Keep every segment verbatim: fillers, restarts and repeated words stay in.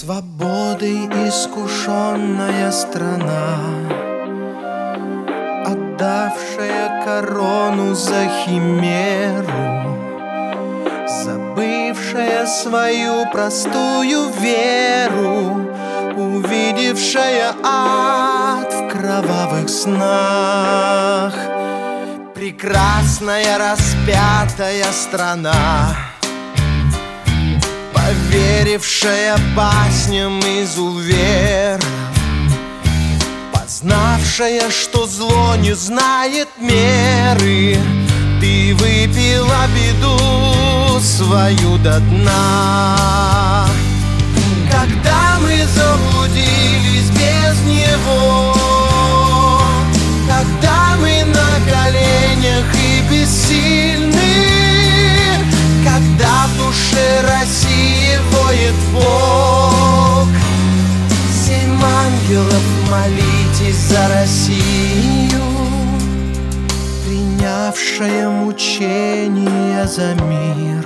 Свободой искушенная страна, отдавшая корону за химеру, забывшая свою простую веру, увидевшая ад в кровавых снах. Прекрасная распятая страна, поверившая басням изуверов, познавшая, что зло не знает меры. Ты выпила беду свою до дна. Когда мы заблудились без него, когда мы на коленях и бессильны, когда в душе России воет Бог, семь ангелов, молитесь за Россию, принявшая мучения за мир,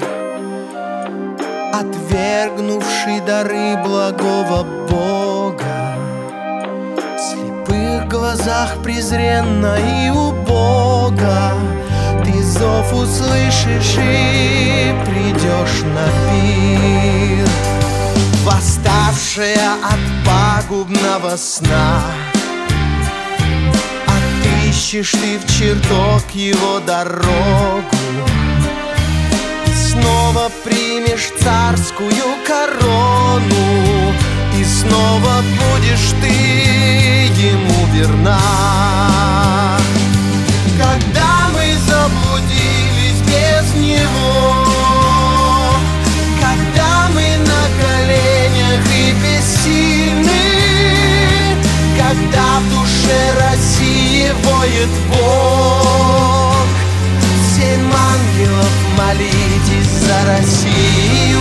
отвергнувший дары благого Бога, в слепых глазах презренно и убого. Ты зов услышишь и придешь на пир, восставшая от пагубного сна. Отыщешь ты в чертог его дорогу, и снова примешь царскую корону, и снова будешь ты ему верна. Когда мы заблудились без него, когда мы на коленях и бессильны, когда в душе России воет Бог, семь ангелов, молитесь за Россию.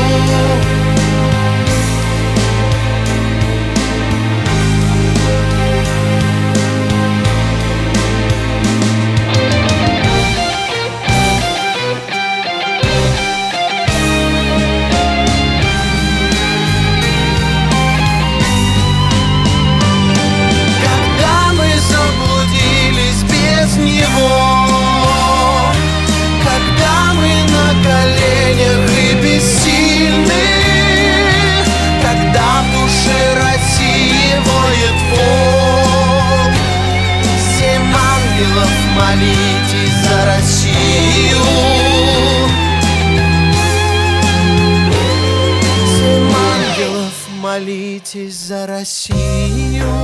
Молитесь за Россию. Семь ангелов, молитесь за Россию.